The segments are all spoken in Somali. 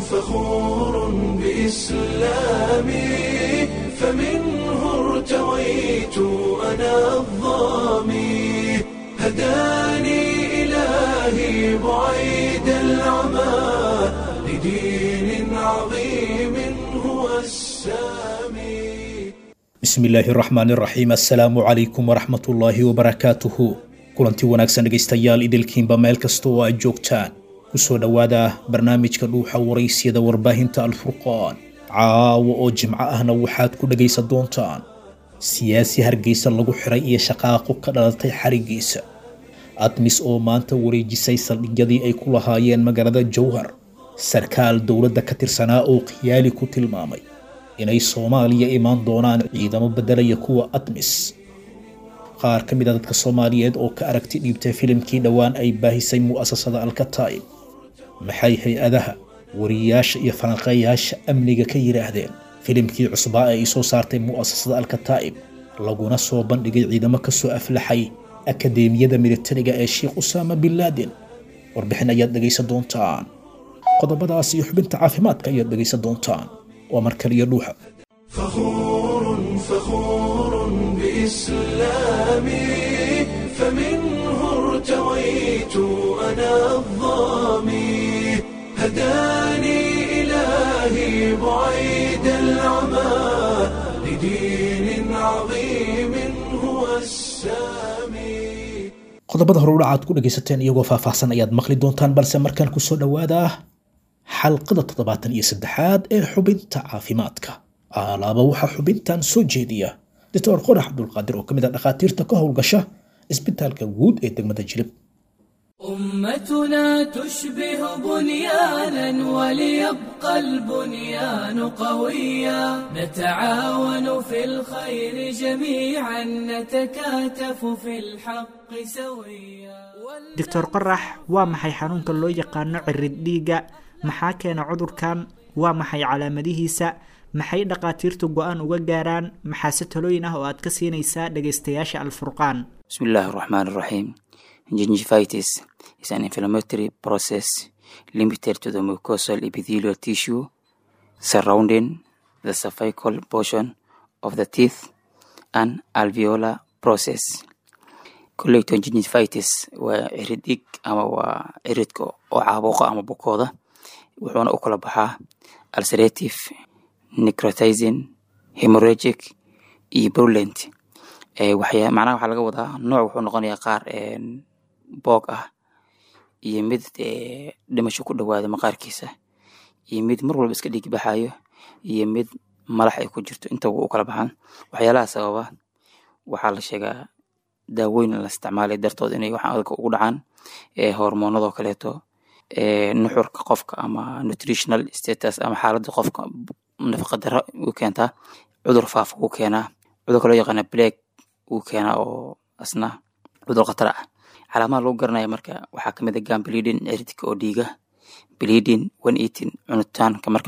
فخور بإسلامي فمنه ارتويت أنا الضامي هداني إلهي بعيد العمى لدين عظيم هو السامي بسم الله الرحمن الرحيم السلام عليكم ورحمة الله وبركاته kulanti wanaagsan dhegaystayaal idilkiinba meel kasta oo aad joogtaan kusoo dhawaada barnaamijka dhuuxa waraysyada warbaahinta alfurqaan caawa oo jimco ahna waxaad ku dhagaysan doontaan siyaasi hargeysa lagu xiray iyo shaqaaqo ka dhalatay xarigiisa admis oo maanta wareejisay saldhigyadii ay ku lahaayeen magaalada jowhar sarkaal dowladda ka tirsanaa oo khiyaali ku tilmaamay inay Soomaaliya imaan doonaan ciidamo bedelaya kuwa admis qaar ka mid ah dadka Soomaaliyeed oo ka aragti dhiibtay filimkii dhawaan ay baahisay mu'asasada Al-Kataib maxay hay'adaha wariyaasha iyo falanqeeyaasha amniga ka yiraahdeen filimkii cusub ee ay soo saartay mu'asasada Al-Kataib laguna soo bandhigay ciidamo ka soo aflaxay akademiyada militariga ee Sheikh Osama bin Laden warbixin ayaad dhagaysan doontaan qodobadaas iyo xubinta caafimaadka ayaad dhagaysan doontaan waa markaliya dhuuxa فخور بإسلامي فمنه ارتويت أنا الضامي هداني إلهي بعيد العمى لدين عظيم هو السامي qodobada hore aad ku dhagaysateen iyagoo faahfaahsan ayaad maqli doontaan balse markaan ku soo dhawaada xalqada 73aad ee xubinta caafimaadka alaaba waxa xubintan soo jeediya Dr. Qorax Abdulqaadir oo kamid ah dhaqaatiirta ka howlgasha isbitaalka guud ee degmada Jilib أمتنا تشبه بنيانا وليبقى البنيان قويا نتعاون في الخير جميعا نتكاتف في الحق سويا دكتور قرح waa maxay xanuunka loo yaqaano cirid dhiiga maxaa keena cudurkan waa maxay calaamadihiisa maxay dhaqaatiirtu go'aan uga gaaraan maxaa talooyin ah oo aad ka siinaysaa dhagaystayaasha Al-Furqaan Bismillahir Rahmanir Rahim Gingivitis is an inflammatory process limited to the mucosal epithelial tissue surrounding the cervical portion of the teeth and alveolar process. Collective gingivitis waa cirid ama waa ciridka oo caabuqa ama bukooda wuxuuna u kala baxaa ulcerative, necrotizing, hemorrhagic iyo purulent macnaha waxaa laga wadaa nooc wuxuu noqonayaa qaar boog ah iyo mid dhimasho ku dhawaada maqaarkiisa iyo mid mar walba iska dhiig baxayo iyo mid malax ay ku jirto inta uu kala baxan waxyaalaha sababa waxaa la sheegaa daawooyin la isticmaalay dartood inay waxaan adka ugu dhacaan hormoonada kaleeto nuxurka qofka ama nutritional status ama xaaladda qofka nafaqo darro uu keentaa cudur faafa uu keenaa cudur kale yaqaan plaque uu keenaa oo asna cudur khatar ah calaamadaha lagu garanayo marka waxaa kamid ah gum bleeding ciridka oo dhiiga bleeding when eating cunitaanka marka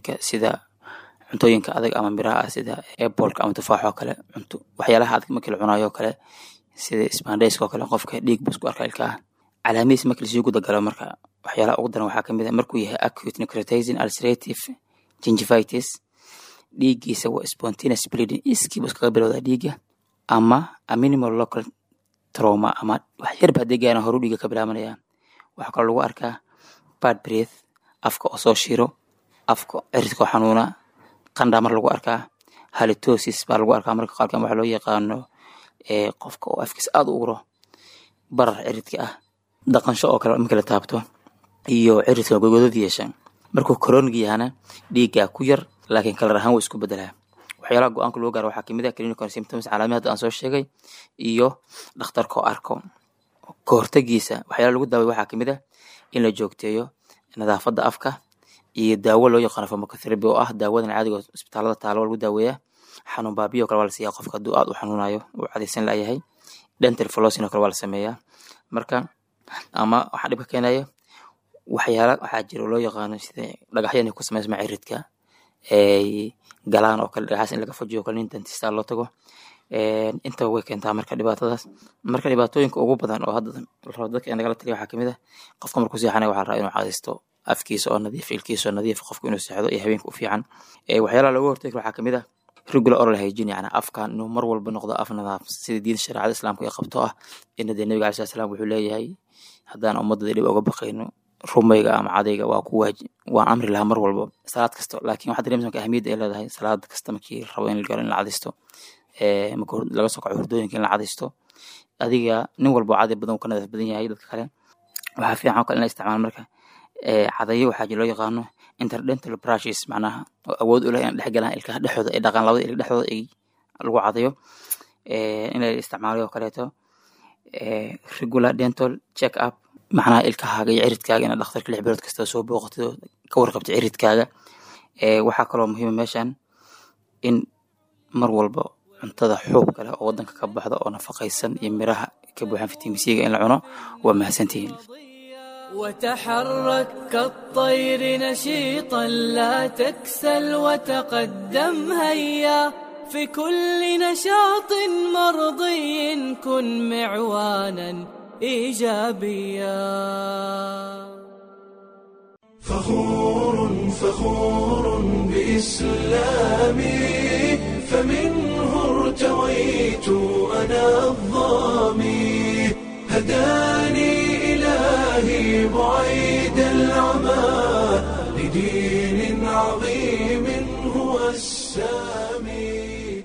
cuntooyinka adag ama miraha sida apple ama tufaax oo kale cunto waxyaalaha adag marka la cunayo kale sida spandex oo kale qofka dhiig buu isku arkaa ilkaha calaamadihiisa marka la soo guda galo marka waxyaalaha ugu daran waxaa kamid ah markuu yahay acute necrotizing ulcerative gingivitis dhiiggiisa waa spontaneous bleeding iskii buu iskaga bilowdaa dhiigga ama a minimal local trauma ama wax yar baa deegaana horu dhiiga ka bilaabanaya waxaa kaloo lagu arkaa bad breath afka oo soo shiro afka ciridka xanuuna qandha mar lagu arkaa halitosis baa lagu arkaa marka qaarkan waxa loo yaqaano qofka oo afkiisa aad u uro barar ciridka ah dhaqansho oo kale marka la taabto iyo ciridka gogodad yeeshan markuu chronic yahana dhiigga ku yar laakiin kala rahan way isku bedelaa waxyaalaha go'aanka loo gaaro waxaa kamid ah clinical symptoms calaamadaha aan soo sheegay iyo dhakhtarka arko kahortagiisa waxyaalaha lagu daaweeyo waxaa kamid ah in la joogteeyo nadaafadda afka iyo daawo loo yaqaan pharmacotherapy oo ah daawadan caadiga isbitaalada taalo lagu daaweeyaa xanuun baabiyo kale waa la siiyaa qofka hadduu aad u xanuunayo uu cadaysan laayahay dental flossing kale waa la sameeyaa marka ama waxa dhibka keenaya waxyaalaha waxaa jira loo yaqaan sida dhagaxyada ku sameysma ciridka galaan oo kale dhagaxaas in laga fujiyo kale in dentista loo tago inta way keentaa marka dhibaatadaas dhibaatooyinka ugu badan oo hadda dadka in laga taliyo waxa kamid ah qofka markuu seexanayo waxa la rabaa inuu cadaysto afkiisa oo nadiif, ilkiisa oo nadiif, qofku inuu seexdo iyo habeenka u fiican. Waxyaalaha looga hortagi waxaa kamid ah regular oral hygiene, yani afkan inuu mar walba noqdo af nadaaf sida diinta shareecada islaamka ay qabto ah. In dee nabiga alayhi salaam wuxuu leeyahay haddaan ummadda dib uga baqayno rumayga ama cadayga waa ku waajib, waan amri lahaa mar walba salaad kasta. laakiin waxaa dareemaysaa ahmiyadda ay leedahay salaad kasta markii rabo in la galo in la cadaysto, marka laga soo kaco hurdooyinka in la cadaysto. adiga nin walba caday badan ka nadaaf badan yahay dadka kale. waxaa fiican oo kale in la isticmaalo marka cadayo waxaa loo yaqaano interdental brushes, macnaha oo awood u leh in dhex galaan ilkaha dhexdooda ay dhaqaan labada ilka dhexdooda ay lagu cadayo. in la isticmaalo oo kaleeto regular dental check up, macnaha ilkahaaga iyo ciridkaaga in dhakhtarka 6 bilood kasta soo booqato ka warqabto ciridkaaga. waxaa kaloo muhiim meeshan in mar walba cuntada xoog kale oo wadanka ka baxda oo nafaqaysan iyo miraha ka buuxan fitamiin C in la cuno. waa mahadsantihiin. وتحرك كالطير نشيطا لا تكسل وتقدم هيا في كل نشاط مرضي كن معوانا إيجابيا. فخور بإسلامي فمنه ارتويت أنا الظامي هداني إلهي بعيد العمى لدين عظيم هو السامي.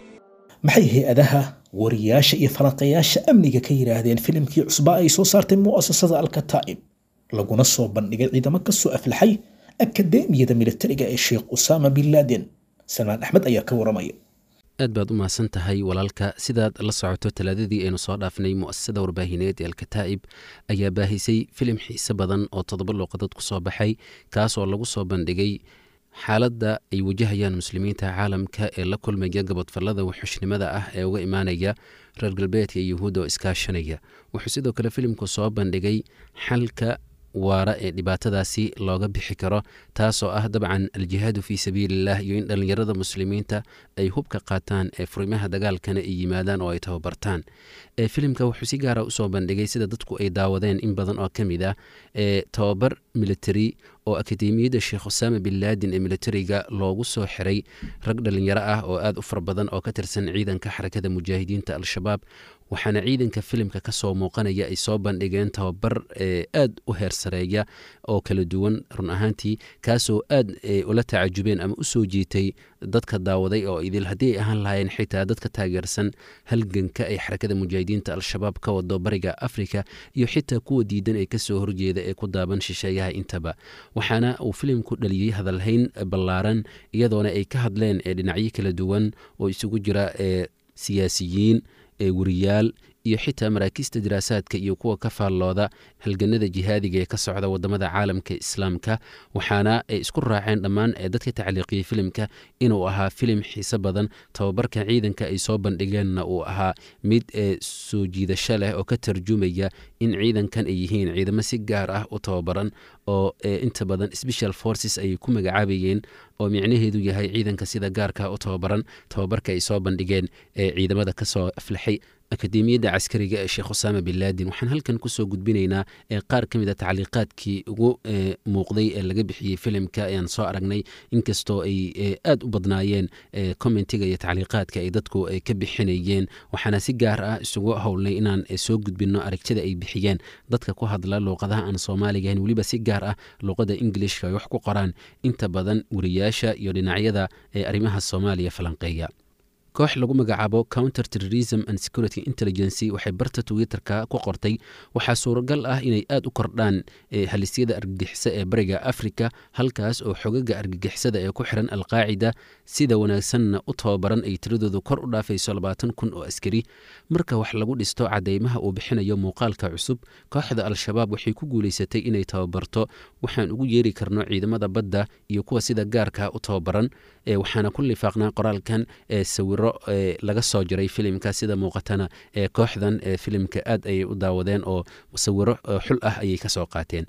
maxay hay-adaha wariyaasha iyo falanqayaasha amniga ka yiraahdeen filimkii cusbaa ay soo saartay mu'asasada Al-Kataib laguna soo bandhigay ciidamo ka soo aflaxay akademiyada militariga ee Sheikh Osama bin Laden? Salmaan Axmed ayaa ka waramaya. aad baad u mahadsan tahay walaalka. sidaad la socoto talaadadii aynu soo dhaafnay mu'asasada warbaahineed ee Al-Kataib ayaa baahisay filim xiiso badan oo 7 luuqadood ku soo baxay, kaasoo lagu soo bandhigay xaaladda ay wajahayaan muslimiinta caalamka ee la kulmaya gabadfallada wuxuushnimada ah ee uga imaanaya reer galbeedka iyo yuhuudda oo iskaashanaya. wuxuu sidoo kale filimku soo bandhigay xalka waara ee dhibaatadaasi looga bixi karo, taasoo ah dabcan aljihaadu fii sabiilillaah iyo in dhallinyarada muslimiinta ay hubka qaataan ee furimaha dagaalkana ay yimaadaan oo ay tababartaan. filimka wuxuu si gaara usoo bandhigay sida dadku ay daawadeen in badan oo ka mid ah tababar military oo akademiyadda Sheikh Osama bin Laden ee militariga loogu soo xiray rag dhallinyaro ah oo aad u fara badan oo ka tirsan ciidanka xarakada mujaahidiinta al-shabaab. waxaana ciidanka filimka ka soo muuqanaya ay soo bandhigeen tababar aad u heersareeya oo kala duwan run ahaantii, kaasoo aad ula tacajubeen ama u soo jiitay dadka daawaday oo idil haddii ay ahaan lahaayeen xitaa dadka taageersan halganka ay xarakada mujaahidiinta al-shabaab ka wado bariga Afrika iyo xitaa kuwa diidan ee kasoo horjeeda ee ku daaban shisheeyaha intaba. waxaana uu filimku dhaliyey hadalhayn ballaaran iyadoona ay ka hadleen dhinacyo kala duwan oo isugu jira siyaasiyiin, wariyaal iyo xitaa maraakiista diraasaadka iyo kuwa ka faallooda halganada jihaadiga ee ka socda wadamada caalamka islaamka. waxaana ay isku raaceen dhammaan dadka tacliiqiyey filimka inuu ahaa filim xiiso badan. tababarka ciidanka ay soo bandhigeenna uu ahaa mid soo jiidasho leh oo ka tarjumaya in ciidankan ay yihiin ciidamo si gaar ah u tababaran oo inta badan special forces ay ku magacaabayeen, oo micnaheedu yahay ciidanka sida gaarka u tababaran. tababarka ay soo bandhigeen ciidamada kasoo aflaxay akademiyadda caskariga ee Sheikh Osama bin Laden. waxaan halkan kusoo gudbinaynaa qaar ka mid a tacliiqaadkii ugu muuqday ee laga bixiyey filimka ayaan soo aragnay, inkastoo ay aad u badnaayeen commentiga iyo tacliiqaadka ay dadku ka bixinayeen. waxaana si gaar ah isugu howlnay inaan soo gudbino aragtida ay bixiyeen dadka ku hadla luuqadaha aan Soomaaliga ahayn, weliba si gaar ah luuqada Englishka ay wax ku qoraan inta badan wariyaasha iyo dhinacyada arrimaha Soomaaliya falanqeeya. koox lagu magacaabo Counter Terrorism and Security Intelligence waxay barta Twitter-ka ku qortay waxaa suuragal ah inay aad u kordhaan halisyada argagixisada ee bariga Afrika, halkaas oo xogaga argagixisada ee ku xiran Al-Qaacida sida wanaagsanna u tababaran ay tiradoodu kor u dhaafayso 20,000 oo askari. marka wax lagu dhisto cadeymaha uu bixinayo muuqaalka cusub, kooxda Al-Shabaab waxay ku guuleysatay inay tababarto waxaan ugu yeeri karno ciidamada badda iyo kuwa sida gaarka u tababaran. waxaana ku lifaaqnaa qoraalkan sawiro laga soo jiray filimka. sida muuqatana kooxdan filimka aad ayay u daawadeen oo sawiro xul ah ayay ka soo qaateen.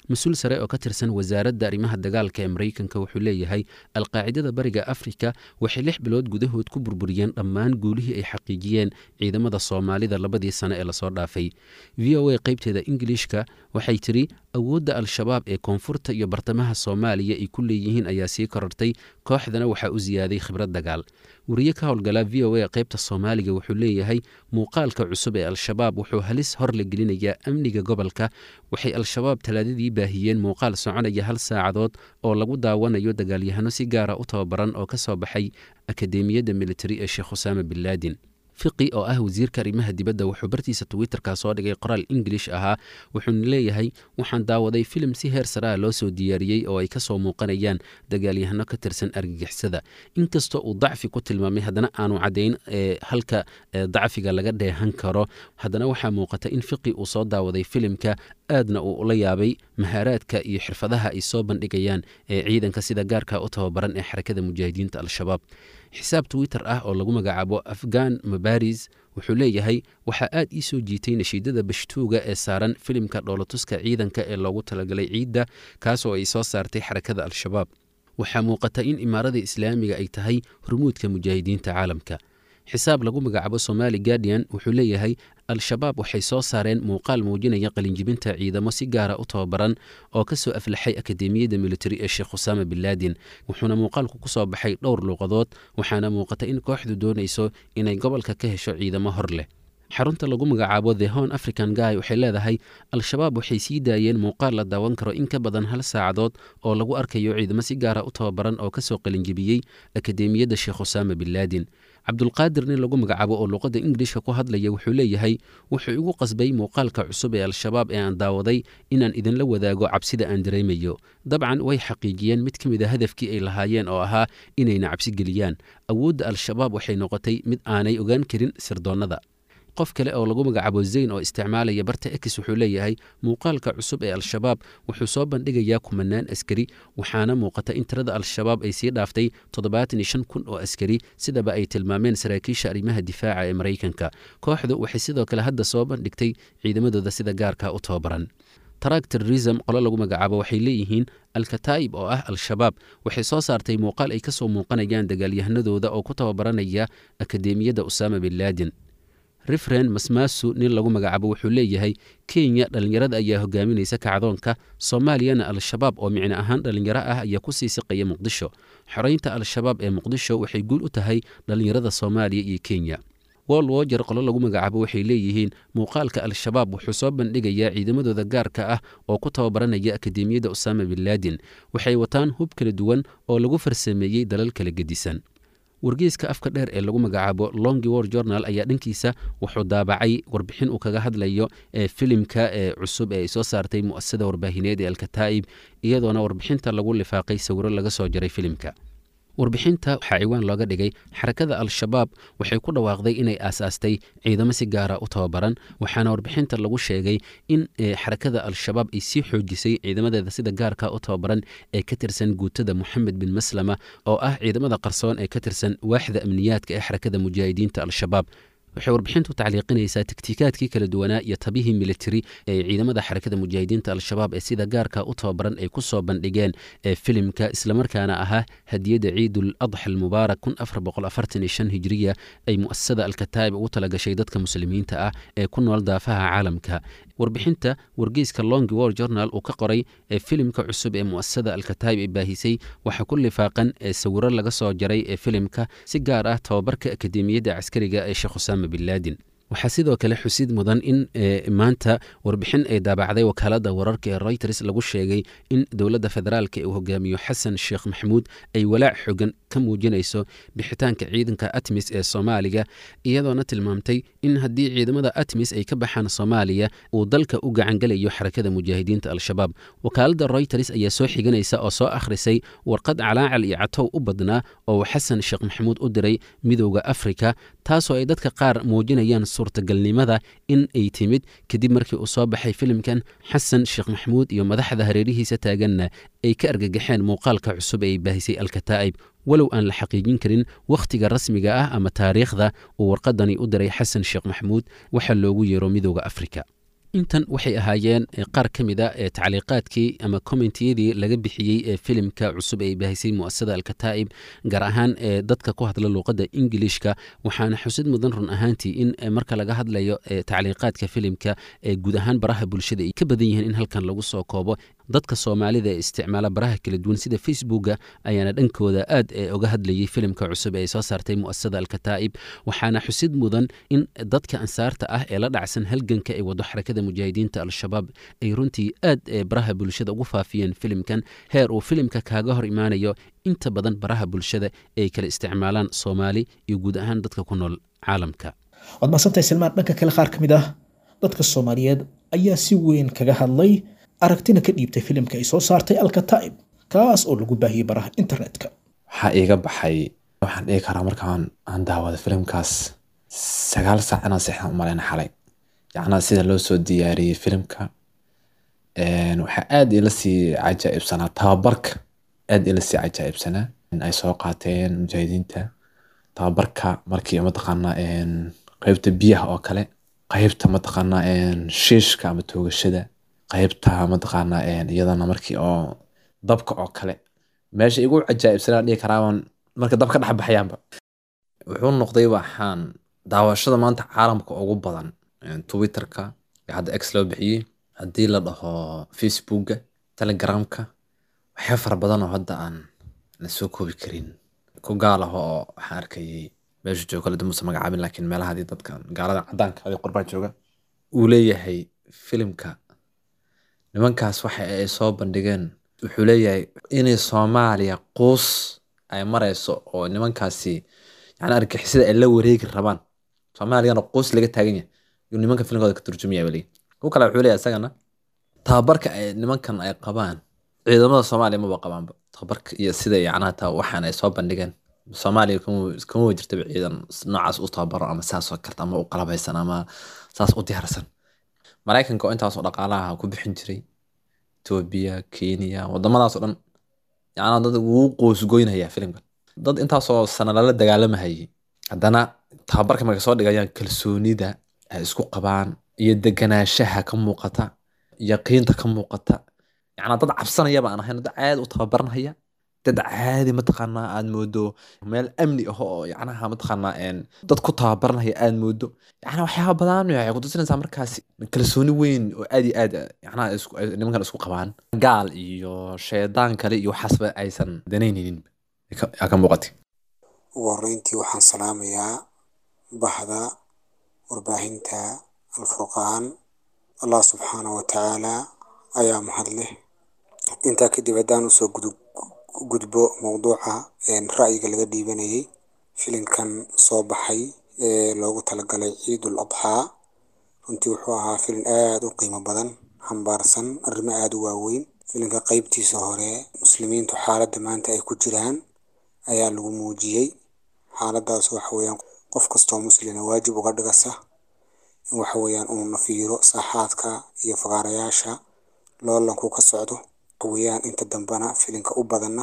mas-uul sare oo ka tirsan wasaaradda arrimaha dagaalka ee maraykanka wuxuu leeyahay alqaacidada bariga afrika waxay 6 bilood gudahood ku burburiyeen dhammaan guulihii ay xaqiijiyeen ciidamada soomaalida 2 sano ee lasoo dhaafay. v o a qaybteeda ingiliishka waxay tiri awoodda al-shabaab ee koonfurta iyo bartamaha soomaaliya ay ku leeyihiin ayaa sii korortay, kooxdana waxaa u siyaaday khibrad dagaal. wariye ka howlgala v o a qaybta soomaaliga wuxuu leeyahay muuqaalka cusub ee al-shabaab wuxuu halis hor la gelinayaa amniga gobolka. waxay al-shabaab talaadadii baahiyeen muuqaal soconaya 1 saacadood oo lagu daawanayo dagaalyahano si gaara u tababaran oo ka soo baxay akadeemiyadda militari ee sheekh usaama bin laadin. fiqi oo ah wasiirka arrimaha dibadda wuxuu bartiisa twitterka soo dhigay qoraal ingilish ahaa, wuxuuna leeyahay waxaan daawaday filim si heer sare ah loo soo diyaariyey oo ay ka soo muuqanayaan dagaalyahano ka tirsan argagixisada. inkastoo uu dacfi ku tilmaamay haddana aanu caddayn halka dacfiga laga dheehan karo, haddana waxaa muuqata in fiqi uu soo daawaday filimka aadna uu ula yaabay mahaaraadka iyo xirfadaha ay soo bandhigayaan ee ciidanka sida gaarka u tababaran ee xarakada mujaahidiinta al-shabaab. xisaab twitter ah oo lagu magacaabo afghan mabaris wuxuu leeyahay waxaa aad ii soo jiitay nashiidada bashtuuga ee saaran filimka dhoolatuska ciidanka ee loogu talagalay ciidda, kaasoo ay soo saartay xarakada al-shabaab. waxaa muuqata in imaarada islaamiga ay tahay hormuudka mujaahidiinta caalamka. xisaab lagu magacaabo somali guardian wuxuu leeyahay al-shabaab waxay soo saareen muuqaal muujinaya qalinjibinta ciidamo si gaara u tababaran oo ka soo aflaxay akadeemiyadda militari ee sheekh usaama bin laadin. wuxuuna muuqaalku ku soo baxay dhowr luuqadood, waxaana muuqata in kooxdu doonayso inay gobolka ka hesho ciidamo hor leh. xarunta lagu magacaabo the horn african guy waxay leedahay al-shabaab waxay sii daayeen muuqaal la daawan karo in ka badan 1 saacadood oo lagu arkayo ciidamo si gaara u tababaran oo ka soo qalinjibiyey akadeemiyadda sheekh usaama bin laadin. cabdulqaadir nin lagu magacaabo oo luuqadda ingiliishka ku hadlaya wuxuu leeyahay wuxuu igu qasbay muuqaalka cusub ee al-shabaab ee aan daawaday inaan idinla wadaago cabsida aan dareemayo. dabcan way xaqiijiyeen mid ka mid a hadafkii ay lahaayeen oo ahaa inayna cabsi geliyaan. awoodda al-shabaab waxay noqotay mid aanay ogaan karin sirdoonnada. qof kale oo lagu magacaabo zayn oo isticmaalaya barta x wuxuu leeyahay muuqaalka cusub ee al-shabaab wuxuu soo bandhigayaa 10 askari, waxaana muuqata in tirada al-shabaab ay sii dhaaftay 75,000 oo askari sidaba ay tilmaameen saraakiisha arrimaha difaaca ee maraykanka. kooxdu waxay sidoo kale hadda soo bandhigtay ciidamadooda sida gaarka u tababaran. taraag terrorism qolo lagu magacaabo waxay leeyihiin al-kataa'ib oo ah al-shabaab waxay soo saartay muuqaal ay ka soo muuqanayaan dagaalyahanadooda oo ku tababaranaya akadeemiyadda usaama bin laadin. refren masmaasu nin lagu magacaabo wuxuu leeyahay kenya dhallinyarada ayaa hogaaminaysa kacdoonka, soomaaliyana al-shabaab oo micno ahaan dhallinyaro ah ayaa ku sii siqaya muqdisho. xoraynta al-shabaab ee muqdisho waxay guul u tahay dhallinyarada soomaaliya iyo kenya. wol wojer qolo lagu magacaabo waxay leeyihiin muuqaalka al-shabaab wuxuu soo bandhigayaa ciidamadooda gaarka ah oo ku tababaranaya akadeemiyadda usaama bin laadin. waxay wataan hub kala duwan oo lagu farsameeyey dalal kala gedisan. wargeyska afka dheer ee lagu magacaabo longi war journal ayaa dhankiisa wuxuu daabacay warbixin uu kaga hadlayo ee filimka ee cusub ee ay soo saartay mu'asasada warbaahineed ee al-kataa'ib, iyadoona warbixinta lagu lifaaqay sawiro laga soo jaray filimka. warbixinta waxaa ciwaan looga dhigay xarakada al-shabaab waxay ku dhawaaqday inay aasaastay ciidamo si gaara u tababaran, waxaana warbixinta lagu sheegay in xarakada al-shabaab ay sii xoojisay ciidamadeeda sida gaarka u tababaran ee ka tirsan guutada moxamed bin maslama oo ah ciidamada qarsoon ee ka tirsan waaxda amniyaadka ee xarakada mujaahidiinta al-shabaab. waxay warbixintu tacliiqinaysaa taktiikaadkii kala duwanaa iyo tabihii militari ee ciidamada xarakada mujaahidiinta al-shabaab ee sida gaarka u tababaran ay ku soo bandhigeen ee filimka, islamarkaana ahaa hadiyadda ciidul adxa almubaarak 1445 hijriya ay mu'asasada al-kataa'ib ugu talagashay dadka muslimiinta ah ee ku nool daafaha caalamka. warbixinta wargeyska longi war journal uu ka qoray ee filimka cusub ee mu'asasada al-kataa'ib ay baahisay waxaa ku lifaaqan ee sawiro laga soo jaray ee filimka si gaar ah tababarka akadeemiyadda caskariga ee sheekh usaama bin laadin. waxaa sidoo kale xusid mudan in maanta warbixin ay daabacday wakaaladda wararka ee reuters lagu sheegay in dowladda federaalka ee uu hogaamiyo xasan sheekh maxamuud ay walaac xogan ka muujinayso bixitaanka ciidanka atmis ee soomaaliga, iyadoona tilmaamtay in haddii ciidamada atmis ay ka baxaan soomaaliya uu dalka u gacangelayo xarakada mujaahidiinta al-shabaab. wakaaladda reuters ayaa soo xiganaysa oo soo akhrisay warqad calaacal iyo catow u badnaa oo xasan sheekh maxamuud u diray midowda afrika, taasoo ay dadka qaar muujinayaan suurtagalnimada in ay timid kadib markii uu soo baxay filimkan. xasan sheekh maxamuud iyo madaxda hareerihiisa taaganna ay ka argagaxeen muuqaalka cusub ee ay baahisay al-kataa'ib, walow aan la xaqiijin karin wakhtiga rasmiga ah ama taariikhda uu warqadani u diray xasan sheekh maxamuud waxa loogu yeero midowda afrika. intan waxay ahaayeen qaar ka mid a ee tacliiqaadkii ama commentiyadii laga bixiyey ee filimka cusub ee baahisay mu'asasada alkataa'ib gaar ahaan ee dadka ku hadla luuqadda ingilishka. waxaana xusid mudan run ahaantii in marka laga hadlayo tacliiqaadka filimka ee guud ahaan baraha bulshada ay ka badan yihiin in halkan lagu soo koobo. dadka soomaalida ee isticmaala baraha kala duwan sida facebooka ayaana dhankooda aad uga hadlayay filimka cusub ee soo saartay mu'asasada alkataa'ib. waxaana xusid mudan in dadka ansaarta ah ee la dhacsan halganka ay wado xarakada mujaahidiinta al-shabaab ay runtii aad baraha bulshada ugu faafiyeen filimkan, heer uu filimka kaaga hor imaanayo inta badan baraha bulshada ay kala isticmaalaan soomaali iyo guud ahaan dadka ku nool caalamka. waad mahadsantahay Salmaan. dhanka kale qaar ka mid ah dadka Soomaaliyeed ayaa si weyn kaga hadlay aragtina ka dhiibtay filimka ay soo saartay alkataa'ib kaas oo lagu baahiyey baraha internetka. waxaa iiga baxay, waxaan dhihi karaa markaan aan daawada filimkaas 9 saac inaan seexan u maleyna xalay. yacnaa sida loo soo diyaariyey filimka waxaa aad ila sii cajaa'ibsanaa tababarka, aad ila sii cajaa'ibsanaa in ay soo qaateen mujaahidiinta tababarka markii mataqaanaa qaybta biyaha oo kale, qaybta mataqaanaa shiishka ama toogashada, qaybta mataqaanaa iyadana markii oo dabka oo kale. meesha igu cajaa'ibsanaa dhihi karaaban marka dabka dhex baxayaanba. wuxuu noqday waxaan daawashada maanta caalamka ugu badan twitterka ee hadda x loo bixiyey, haddii la dhaho facebooka, telegramka, waxyaa fara badan oo hadda aan la soo koobi karin. ku gaal ah oo waxaan arkayay meesha jooga kala duwan magacaabin, laakiin meelaha hadii dadka gaalada cadaanka adii qurbaan jooga uu leeyahay filimka nimankaas waxa ay soo bandhigeen. wuxuu leeyahay inay Soomaaliya qoos ay marayso oo nimankaasi yani argixisada ay la wareegi rabaan, Soomaaliyana qoos laga taagan yahay iyo nimanka filimkooda ka turjumaya wali. ku kale wuxuu leeyahay isagana tababarka ay nimankan ay qabaan ciidamada Soomaaliya ma qabaanba tababarka iyo sida yacnaa taa waxaan ay soo bandhigeen. Soomaaliya kuma jirta ciidan noocaas u tababaro ama saas oo karta ama u qalabaysan ama saas u diyaarsan. Mareykanka oo intaas oo dhaqaalaha ku bixin jiray Ethiopia, Kenya, wadamadaas oo dhan yacnaa dad ugu qoos goynaya filimkan. dad intaas oo sana la dagaalamahayay haddana tababarka markay soo dhigayaan kalsoonida ay isku qabaan iyo deganaanshaha ka muuqata, yaqiinta ka muuqata. yacnaa dad cabsanaya baan ahayn, dad caadi u tababaranaya, dad caadi mataqaanaa aad moodo meel amni ah oo yacnaha mataqaanaa dad ku tababaranaya aad moodo. yacnaa waxyaaba badan waxay ku tusinaysaa markaasi kalsooni weyn oo aad iyo aad yacnaa nimankan isku qabaan. gaal iyo shaydaan kale iyo waxaasba aysan danaynaynin ka muuqatay. ugu horreyntii waxaan salaamayaa bahda warbaahinta alfurqaan. allah subxaanahu wa tacaala ayaa mahad leh. intaa kadib haddaan usoo gudbo mowduuca ra'yiga laga dhiibanayay filimkan soo baxay ee loogu talagalay ciidul adxaa. runtii wuxuu ahaa filim aad u qiimo badan, xambaarsan arrimo aad u waaweyn. filimka qaybtiisa hore muslimiintu xaaladda maanta ay ku jiraan ayaa lagu muujiyey. xaaladaas waxa weeyaan qof kastoo muslina waajib uga dhigasa in waxa weeyaan uu nafiiro saaxaadka iyo fagaarayaasha loolanku ka socdo. waxa weeyaan inta dambana filimka u badanna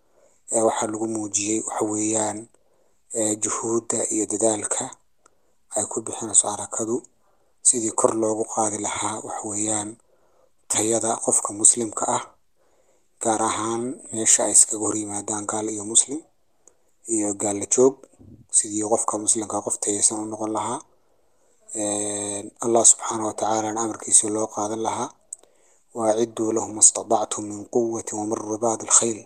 waxaa lagu muujiyey waxa weeyaan juhuudda iyo dadaalka ay ku bixinayso harakadu sidii kor loogu qaadi lahaa waxa weeyaan tayada qofka muslimka ah, gaar ahaan meesha ay iskaga hor yimaadaan gaal iyo muslim iyo gaal la joog, sidii qofka muslimka qof tayaysan u noqon lahaa. allah subxaanahu wa tacaala amarkiisa loo qaadan lahaa. waacidduu lahum istadactum min quwati wa min ribaadi alkhayl.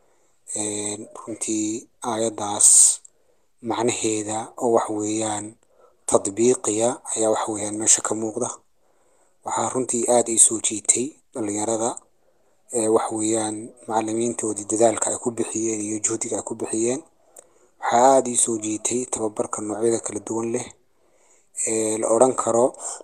runtii aayaddaas macnaheeda oo wax weeyaan tadbiiqiya ayaa wax weeyaan meesha ka muuqda. waxaa runtii aad ii soo jiitay dhalinyarada wax weeyaan macallimiintoodii dadaalka ay ku bixiyeen iyo juhdiga ay ku bixiyeen. waxaa aad ii soo jiitay tababarka noocyada kala duwan leh la odhan karo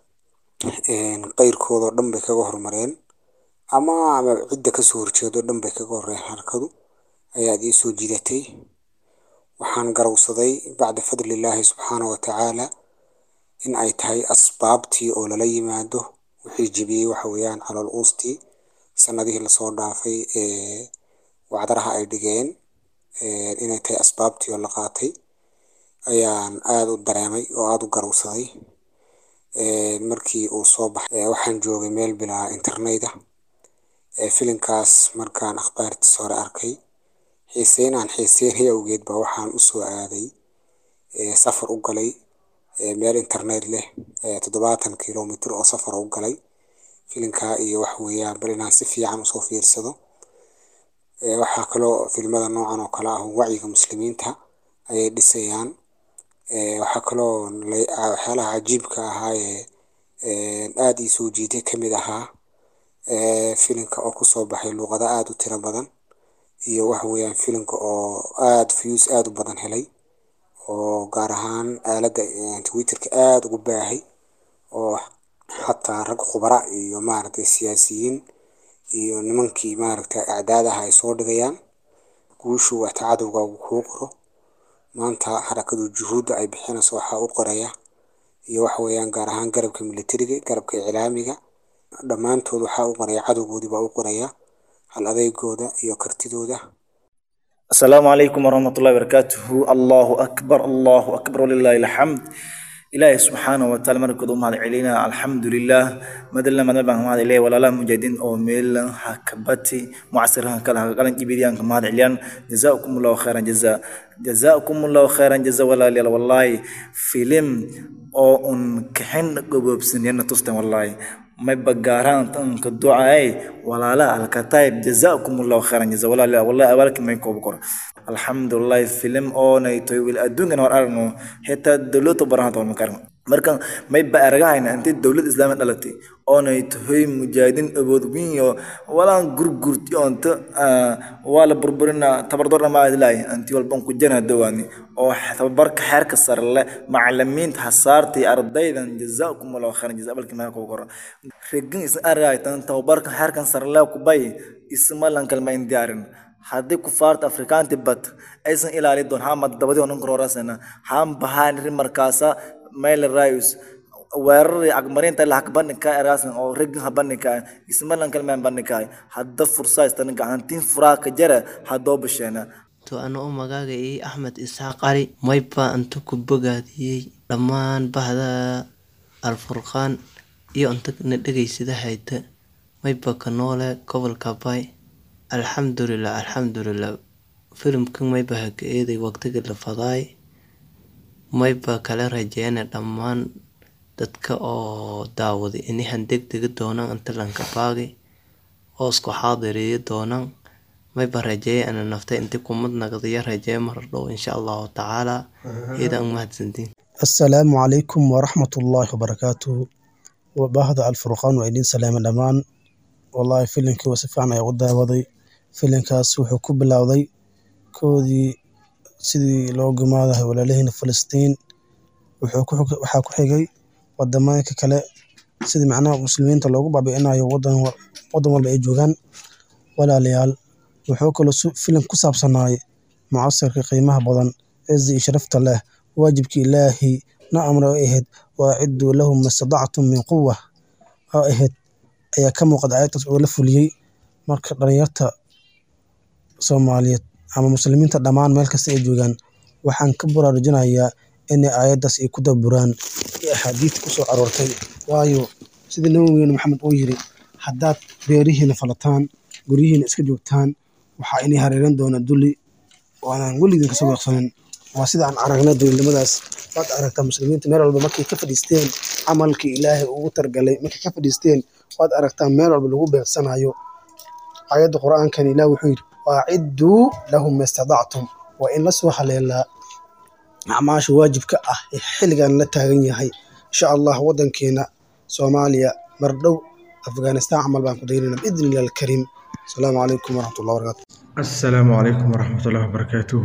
qayrkoodoo dhan bay kaga hormareen ama cidda kasoo horjeedo dhan bay kaga horeen harakadu ayaa aad ii soo jiidatay. waxaan garowsaday bacda fadlillaahi subxaanahu wa tacaala in ay tahay asbaabtii oo lala yimaado wixii jebiyey waxa weeyaan calool uustii sanadihii lasoo dhaafay wacdaraha ay dhigeen inay tahay asbaabtii oo la qaatay ayaan aad u dareemay oo aad u garowsaday. markii uu soo baxay waxaan joogay meel bilaa internet ah. Filimkaas markaan akhbaartiisa hore arkay xiiseynaan xiiseynaya awgeed baa waxaan u soo aaday safar u galay meel internet leh 70 kilomitir oo safar u galay filimka iyo wax weeyaan bal inaan si fiican u soo fiirsado. Waxaa kaloo filimada noocan oo kale ah wacyiga muslimiinta ayay dhisayaan. Waxaa kaloo waxyaalaha cajiibka ahaa aad ii soo jiitay ka mid ahaa filimka oo kusoo baxay luqado aad u tiro badan iyo wax weeyaan filimka oo aad views aad u badan helay oo gaar ahaan aaladda Twitterka aad ugu baahay oo xataa rag khubara iyo maaragtay siyaasiyiin iyo nimankii maaragtay acdaadaha ay soo dhigayaan guushu wax cadowga uu ku qoro maanta xarakadu juhuudda ay bixinayso waxa u qoraya iyo wax weeyaan gaar ahaan garabka militariga garabka iclaamiga dhammaantood waxa u qoraya cadowgoodii baa u qoraya hal adeegooda iyo kartidooda. السلام عليكم ورحمة الله وبركاته. الله أكبر ولله الحمد. إلهي سبحانه وتعالى مركض هذا علينا الحمد لله مدلنا ما نبغى هذا إليه ولا لا مجاهدين أو ميل حكبتي معسرها كلها قالن جبريان كم هذا عليان جزاكم الله خيرا جزاكم الله خيرا جزاء ولا لا والله فيلم أو أن كحن قبوب سنين تستم والله ما بقاران تنك الدعاء ولا لا الكتاب جزاكم الله خيرا جزاء ولا لا والله أولك ما يكون بكرة الحمد لله فيلم أو نيتوي والأدونة ورأرنو حتى الدولة برهان المكرم مركان ما يبقى أرجعنا أنت الدولة الإسلامية التي أو نيتوي مجاهدين أبودين ولا غرغرتي أنت ولا بربرنا تبردورنا مع الله أنت والبنك جنا دواني أو تبارك حركة صار الله معلمين حصارتي أرضيدا جزاكم الله خيرا جزاء بالك ما يكون بكرة رجعنا أرجعنا أنت تبارك حركة صار الله كوباي اسم الله كلمة إنديارن haddii kufaarta afrikaanti bad aysan ilaalin doon hamad dabadii oo ninka roorasana ham bahan markaasa meel raayus weerar agmarinta la hakbanika eraasan oo ragin habanika ismalan kalmaan banika hadda fursad istan gacantiin furaaka jara hadoo bashana to ana oo magaaga Ahmed Isaaq Ali mayba antu ku bogaadiyay dhamaan bahda Al-Furqaan iyo inta dhageysida hayta mayba kanoole gobolka Bay الحمد لله فيلم كان ما يبقى كأيدي وقت الفضاي ما يبقى كلا رجعنا دمان دتك أو داودي إني هندق دونا أنت لانك باقي أوسكو حاضري دونا ما يبقى رجع أنا نفتي أنت كمد نقضي رجع مرة إن شاء الله تعالى إذا أمهات سنتين. السلام عليكم ورحمة الله وبركاته وبهذا الفرقان وعيدين سلام الأمان. والله فيلمكii waa si fiican ay u daawaday filimkaas wuxuu ku bilowday koodii sidii loo gumaaday walaalaheena Falastiin waxa ku xigay wadamada kale sidii macnaha muslimiinta loogu baabi'inayo wadan walba ay joogan walaalayaal wuxuu kaloo filim ku saabsanay mucasirka qiimaha badan ee sharafta leh waajibkii Ilaahi na amro ahayd waacidu lahum mastada'tum min quwwa ahayd ayaa ka muuqda ayadtaas oo la fuliyay marka dhalinyarta Soomaaliyeed ama muslimiinta dhamaan meel kasta ay joogaan waxaan ka baraarujinayaa in ayaddaas ay ku daburaan xadiis ku soo aroortay waayo sidii nabiga Maxamed uu yiri haddaad beerihiina falataan gurihiina iska joogtaan waxa inay hareeran doona duli waana weligiin ka soo waqsanin waa sida aan aragnay dowladnimadaas waad aragtaa muslimiinta meel walba markay ka fadhiisteen amalkii Ilaahay ugu targalay markay ka fadhiisteen waad aragtaa meel walba lagu beegsanayo ayada quraankan Ilaahay wuxuu yiri waacidu lahum mastada'tum wa in lasoo haleela acmaasha waajibka ah xilligan la taagan yahay insha Allah wadankeena Soomaaliya mardhow Afghanistan amal baan ku daynaa biidhnillah al-karim. Assalamu alaykum wa rahmatullahi wa barakatuh. Assalamu alaykum wa rahmatullahi wa barakatuh.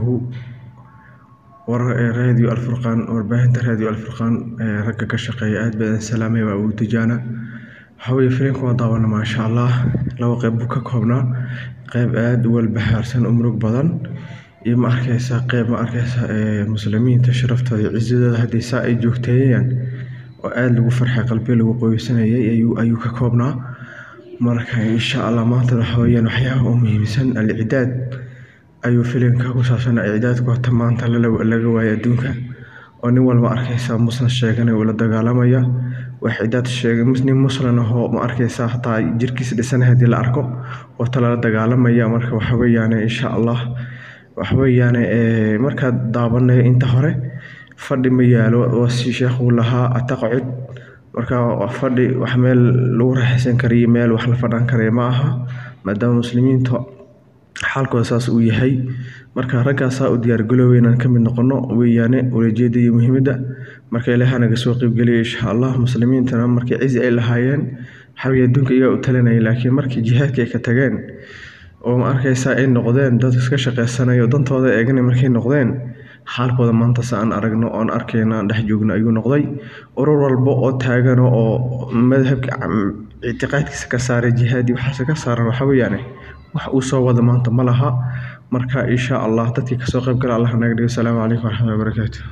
Radio Al-Furqaan warbaahinta Radio Al-Furqaan ragga ka shaqeeya aad baan salaamay waa uu tijaana haway filimka waa daawana ma sha Allah laba qayb buu ka koobnaa qayb aad u walbahaarsan umrug badan iyo ma arkaysa qayb ma arkaysa muslimiinta sharaftooda iyo ciidada hadii saa ay joogteeyaan oo aad lagu farxay qalbi lagu qoysanayay ayuu ka koobnaa marka insha Allah maanta waxawayaan waxyaabo muhiimsan al-idaad ayuu filimka ku saabsan ciidaadku tamaanta laga waayay adduunka oo nin walba arkaysa musna sheeganay oo la dagaalamaya waxidaad sheegay nin muslim ahoo ma arkaysaa hataa jirkiisa dhisan haddii la arko oo talala dagaalamaya marka waxa weeyaan insha allah waxa weeyaan markaad daawanayo inta hore fadhi ma yaalo oo si sheekhu lahaa ataqcud marka fadhi wax meel lagu raaxaysan kariyo meel wax la fadhan karayo ma aha maadaama muslimiinta xaalkooda saas uu yahay marka raggaasaa u diyaargaloowe inaan ka mid noqono weeyaane ulajeeda iyo muhiimadda marka ilaaha naga soo qaybgeliya insha allah muslimiintana markii cizi ay lahaayeen xawiya adduunka iyaga u talinayay laakiin markii jihaadka ay ka tageen oo ma arkaysaa ay noqdeen dad iska shaqaysanayo dantooda eegana markay noqdeen xaalkooda maanta se aan aragno oon arkayno aan dhex joogno ayuu noqday urur walba oo taagano oo madhabka ictiqaadkiisa ka saaray jihaadi waxaase ka saaran waxa weeyaane wax uu soo wada maanta ma laha marka insha allah dadkii kasoo qayb gala allah naga dhigo asalaamu calaykum waraxmatullahi wabarakaatu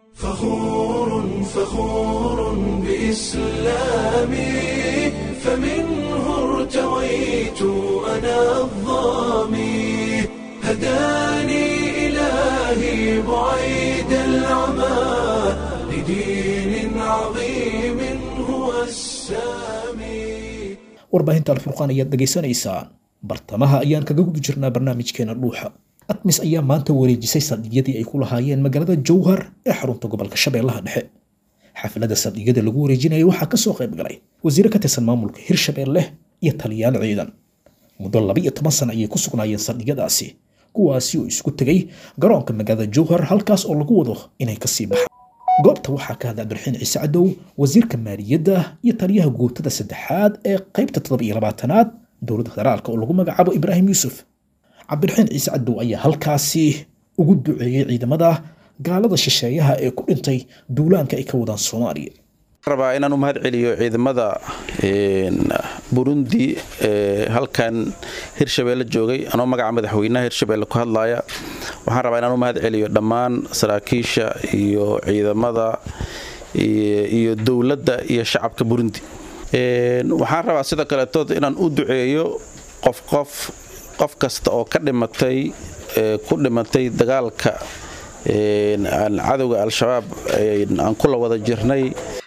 فخور بإسلامي فمنه ارتويت أنا الظامي هداني إلهي بعيد العمى لدين عظيم هو السامي warbaahinta alfurqaan ayaad dhegaysanaysaan bartamaha ayaan kaga guda jirnaa barnaamijkeena dhuuxa admis ayaa maanta wareejisay saldhigyadii ay ku lahaayeen magaalada jowhar ee xarunta gobolka shabeellaha dhexe xafladda saldhigyada lagu wareejinayay waxaa kasoo qayb galay wasiire ka tirsan maamulka hirshabeelle iyo taliyaal ciidan muddo 12 sano ayay ku sugnaayeen saldhigyadaasi kuwaasi oo isku tegay garoonka magaalada jowhar halkaas oo lagu wado inay kasii baxaan goobta waxaa ka hadla Cabdiraxiin Ciise Cadow wasiirka maaliyadda iyo taliyaha guutada saddexaad ee qaybta 27aad dowladda federaalka oo lagu magacaabo Ibraahim Yuusuf Cabdiraxiin Ciise Cadow ayaa halkaasi ugu duceeyay ciidamada gaalada shisheeyaha ee ku dhintay duulaanka ay ka wadaan Soomaaliya rabaa inaan u mahad celiyo ciidamada Burundi halkan Hirshabeelle joogay anoo magaca madaxweynaha Hirshabeelle ku hadlaya waxaan rabaa inaan u mahad celiyo dhammaan saraakiisha iyo ciidamada iyo dawladda iyo shacabka Burundi waxaan rabaa sidoo kale inaan u duceeyo qof kasta oo ka dhimatay ku dhimatay dagaalka cadowga al-shabaab aan kula wada jirnay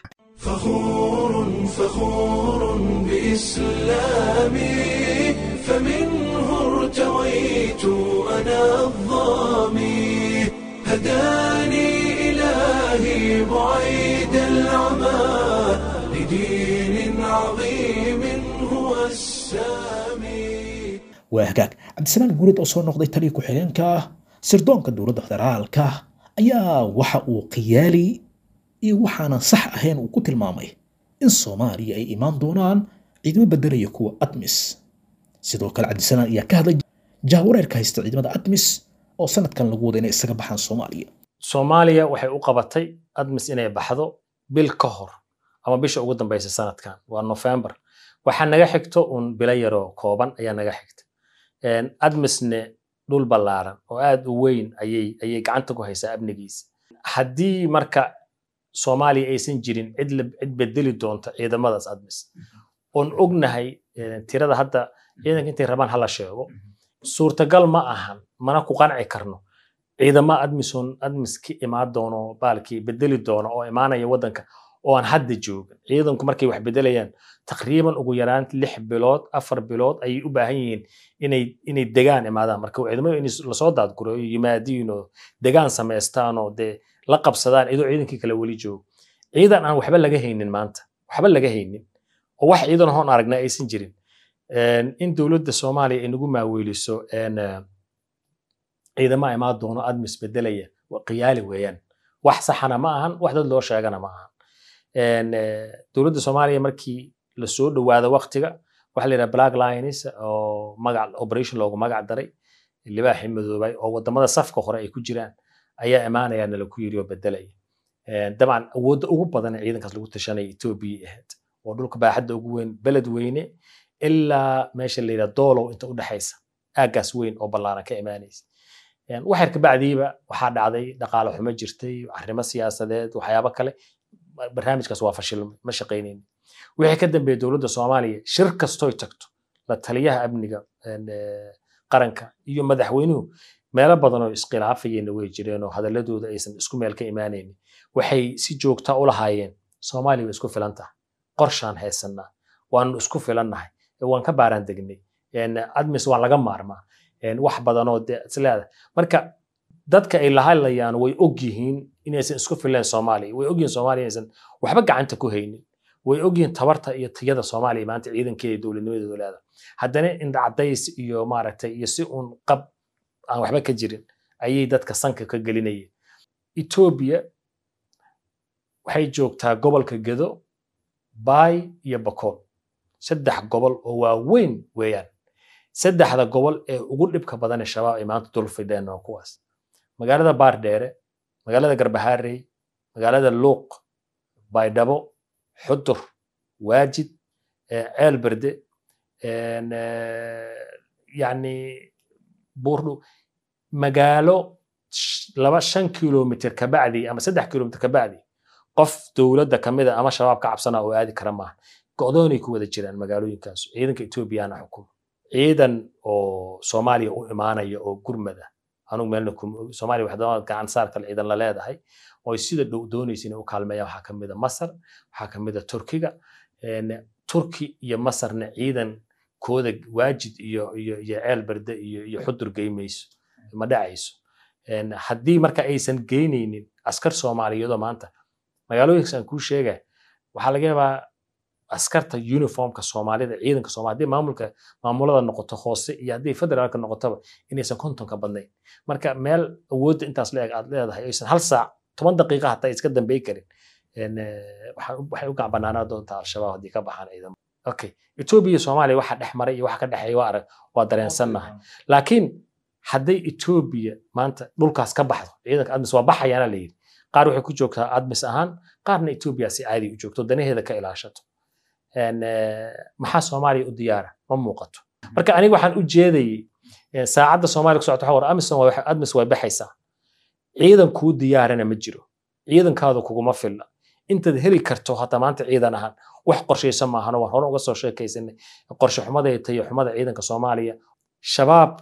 فخور بإسلامي فمنه ارتويت أنا الظامي هداني إلهي بعيد العمى لدين عظيم هو السامي وهكاك عبد السلام guurid oo soo noqday taliye ku xigeenka sirdoonka dowladda federaalka ayaa waxa uu qiyaali iyo waxaana sax ahayn uu ku tilmaamay in Soomaaliya ay imaan doonaan ciidamo bedelaya kuwa ATMIS sidoo kale Cabdisalaan ayaa ka hadlay jahwareerka haysta ciidamada ATMIS oo sanadkan lagu wada inay isaga baxaan Soomaaliya waxay u qabatay ATMIS inay baxdo bil ka hor ama bisha ugu dambaysa sanadkan waa November waxa naga xigto bilo yaro kooban ayaa naga xigta ATMISne dhul ballaaran oo aad u weyn ayay gacanta ku haysaa amnigiisa haddii marka Soomaaliya aysan jirin cid bedeli doonta ciidamadaas ATMIS oon ognahay tirada hadda ciidanka intay rabaan hala sheego suurtagal ma ahan mana ku qanci karno ciidamo ATMIS ki imaan doono baalkii bedeli doono oo imaanaya wadanka oo aan hadda joogin ciidanku markay wax bedelayaan taqriiban ugu yaraan 6 bilood 4 bilood ay u baahan yihiin inay degaan imaadaan marka ciidamada in la soo daadguro yimaadiino degaan sameystaan oo la qabsadaan idoo ciidankii kala wali joogo ciidan aan waxba laga haynin maanta waxba laga haynin oo wax ciidan hoon aragnaa aysan jirin in dawladda Soomaaliya ay nagu maaweeliso ciidamo imaad doono ATMIS bedelaya waa qiyaali weeyaan wax saxana ma ahan wax dad loo sheegana ma ahan dawladda Soomaaliya markii la soo dhawaado waqtiga waxa la yiraahdaa Black Lions oo magac operation loogu magac daray libaaxi madoobay oo wadamada safka hore ay ku jiraan ayaa imaanayaan la ku yiriyo bedelay dabcan awoodda ugu badan ciidankaas lagu tashanay Ethiopia ahayd oo dhulka baaxadda ugu weyn balad weyne ilaa meesha la yiraahdo Doolow inta u dhaxaysa aagaas weyn oo ballaaran ka imaanaysa waxaad ka bacdiiba waxa dhacday dhaqaale xumo jirtay arrimo siyaasadeed waxyaabo kale barnaamijkaas waa fashil ma shaqeyneen wixii ka dambeeyay dawladda Soomaaliya shir kasto ay tagto la taliyaha amniga qaranka iyo madaxweynuhu meelo badan oo isqilaafayeen way jireen oo hadaladooda aysan isku meel ka imaaneen waxay si joogta u lahaayeen Soomaaliya way isku filantaa qorshaan haysanaa waanu isku filannahay waan ka baaraan degnay admis waa laga maarmaa wax badanoo isleedahay marka dadka ay la hadlayaan way og yihiin inaysan isku filan Soomaaliya way og yihiin Soomaaliya inaysan waxba gacanta ku haynin way og yihiin tabarta iyo tayada Soomaaliya maanta ciidankeeda dawladnimadooda leedahay haddana in cadays iyo maaragtay iyo si uun qab aan waxba ka jirin ayay dadka sanka ka gelinayeen Ethiopia waxay joogtaa gobolka Gedo Bay iyo Bakool saddex gobol oo waaweyn weeyaan saddexda gobol ee ugu dhibka badan ee shabaab ay maanta dul fideen oo kuwaas magaalada Baardheere magaalada Garbaharey magaalada Luuq Baydhabo Xudur Waajid Ceel Berde yani Buurdu magaalo 2 kiiloomitir ka bacdi ama 3 kiiloomitir ka bacdi qof dawladda kamida ama shabaab ka cabsana oo aadi kara ma go'doonay ku wada jiraan magaalooyinkaas ciidanka Ethiopia xukumo ciidan oo Soomaaliya u imaanaya oo gurmada anu meelna Soomaaliya waxda gacan saar kale ciidan la leedahay oo sida doonaysiin u kaalmeeya waxa kamida Masar waxa kamida Turkiga Turki iyo Masarna ciidan kooda Waajid iyo Ceel Berde iyo Xudur geemayso ma dhacayso haddii marka aysan geynaynin askar Soomaaliyeed maanta magaalooyinkan ku sheegay waxa laga yaabaa askarta uniformka Soomaalida ciidanka Soomaaliyeed maamulada noqoto hoose iyo hadii federaalka noqotaba inaysan kontonka badnayn marka meel awood intaas aad leedahay aysan hal saac 10 daqiiqo hatta iska dambeey karin waxay u gaabanaanaa doontaa al-shabaab hadii ka baxaan ciidan okay Ethiopia Soomaaliya waxa dhexmaray iyo waxa ka dhaxeeya waa dareensanahay laakiin hadday Ethiopia maanta dhulkaas ka baxdo ciidanka admis waa baxayana leeyahay qaar waxay ku joogtaa admis ahaan qaarna Ethiopia si caadi u joogto danaheeda ka ilaashato maxaa Soomaaliya u diyaara ma muuqato marka aniga waxaan u jeedayay saacadda Soomaaliya ku socoto war admis way baxaysaa ciidan ku diyaarana ma jiro ciidankaadu kuguma filna intaad heli karto hata maanta ciidan ahaan wax qorsheysan ma ahana war hore uga soo sheekaysanay qorshe xumada iyo tayo xumada ciidanka Soomaaliya shabaab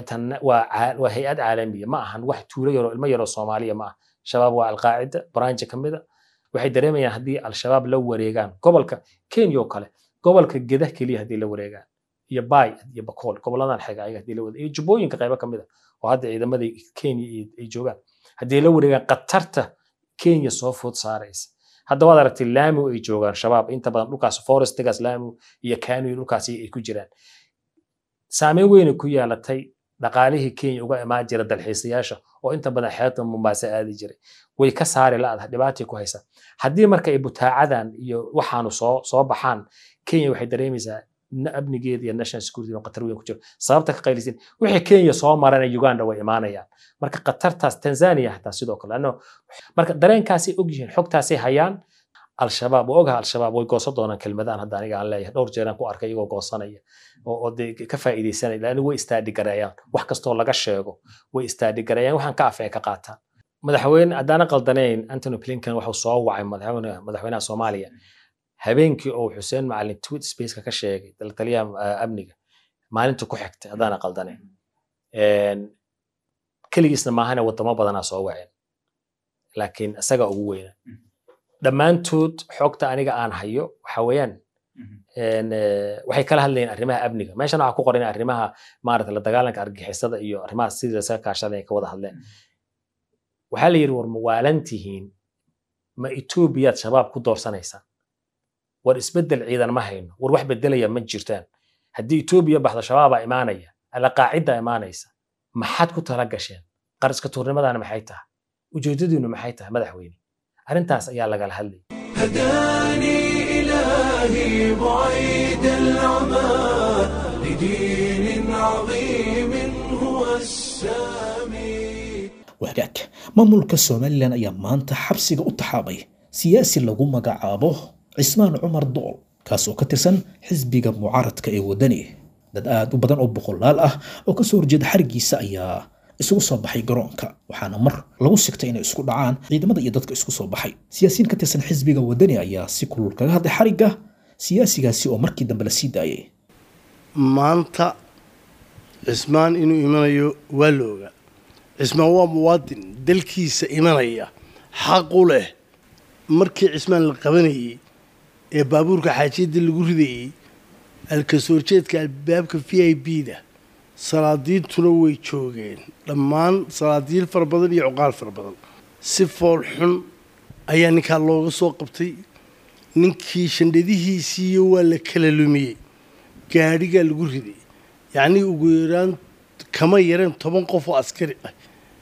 waa hay'ad caalamiya ma ahan wax tuulo yaro ilmo yaro Soomaaliya ma shabaab waa al-qaacida branch kamida waxay dareemayaan hadii al-shabaab la wareegaan gobolka Kenya oo kale gobolka Gedo kaliya hadii la wareegaan iyo Bay iyo Bakool goboladan xiga ay hadii la wada iyo Jubbooyinka qayb kamida oo hadda ciidamada Kenya ay joogaan hadii la wareegaan qatarta Kenya soo food saaraysa hadda waad aragtay Lamu ay joogaan shabaab inta badan dhulkaas forestigaas Lamu iyo Kanu dhulkaas ay ku jiraan saameyn weyn ku yeelatay dhaqaalihii Kenya uga imaan jira dalxiisayaasha oo inta badan xeebta Mombasa aadi jiray way ka saari laadahay dhibaato ku haysa hadii marka ay butaacadan iyo waxaanu soo baxaan Kenya waxay dareemaysaa abnigeed iyo national security oo qatar weyn ku jiro sababta ka qaylisin wixii Kenya soo maranay Uganda way imaanayaan marka qatartaas Tanzania hatta sidoo kale marka dareenkaasi og yihiin xogtaasi hayaan al-shabaab ogaha al-shabaab way goosan doonaan kelmadaan hadda aniga aan leeyahay dhowr jeer aan ku arkay iyagoo goosanaya oo ka faa'iideysanaya laakiin way istaadi garayaan wax kasto laga sheego way istaadi garayaan waxaan ka afay ka qaataan madaxweyne adana qaldaneen Anthony Blinken wuxuu soo wacay madaxweynaha Soomaaliya habeenkii oo Xuseen Macalin tweet space ka sheegay taliyaha amniga maalinta ku xigtay adana qaldaneen kaligiisna maahana wadamo badan soo waceen laakiin asaga ugu weyn dhammaantood xogta aniga aan hayo waxa weeyaan waxay kala hadlayeen arrimaha amniga meeshan waxa ku qoran arrimaha maaragtay la dagaalanka argagixisada iyo arrimaha sida ka kaashadeen ka wada hadleen waxa la yiri war mawaalantihiin ma Ethiopia shabaab ku doorsanaysa war isbedel ciidan ma hayno war wax bedelaya ma jirtaan hadii Ethiopia baxdo shabaab ay imaanaya ala qaacida imaanaysa maxad ku tala gasheen qarska tuurnimadaana maxay tahay ujeedadiinu maxay tahay madaxweyne arintaas ayaa laga hadlay هداني إلهي بعيد العمى لدين عظيم هو السامي wagaag maamulka Soomaaliland ayaa maanta xabsiga u taxaabay siyaasi lagu magacaabo Cismaan Cumar Dool kaasoo ka tirsan xisbiga mucaaradka ee wadani dad aad u badan oo boqolaal ah oo ka soo horjeeda xarigiisa ayaa isugu soo baxay garoonka waxaana mar lagu sigtay inay isku dhacaan ciidamada iyo dadka isku soo baxay siyaasiin ka tirsan xisbiga wadani ayaa si kulul kaga hadlay xariga siyaasigaasi oo markii dambe la sii daayay maanta Cismaan inuu imanayo waa looga Cismaan waa muwaadin dalkiisa imanaya xaq u leh markii Cismaan la qabanayay ee baabuurka xaajiyadda lagu ridayey alkasoo horjeedka albaabka v I b da salaadiintuna way joogeen dhammaan salaadiin fara badan iyo cuqaal fara badan si fool xun ayaa ninkaa looga soo qabtay ninkii shandhadihiisiiyo waa la kala lumiyey gaadhigaa lagu riday yacnii ugu yaraan kama yareen 10 qof oo askari ah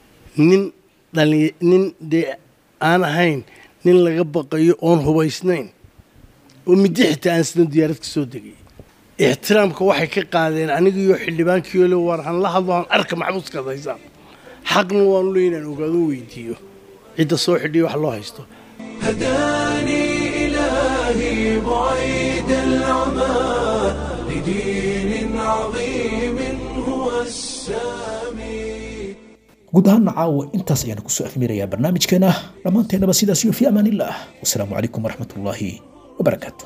nin dee aan ahayn nin laga baqayo oon hubaysnayn oo middi xitaa aan sidan diyaarad ka soo degay ixtiraamka waxay ka qaadeen anigiiyo xildhibaankiio le waar han la hadlo aan arka maxbuuskaad haysaan xaqna waanu le inaan ogaado weydiiyo cidda soo xidhiyo wax loo haysto هداني إلهي بعيد العمى لدين عظيم هو السامي guud ahaanna caawa intaas ayaan kusoo afmirayaa barnaamijkeena dhammaanteennaba sidaas iyo fi amaan illah wasalaamu calaykum waraxmatullaahi wabarakaatu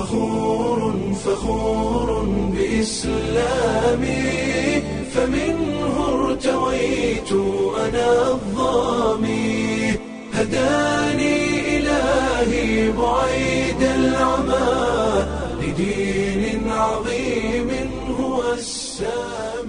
فخور بإسلامي فمنه ارتويت أنا الظامي هداني إلهي بعيد العمى لدين عظيم هو السامي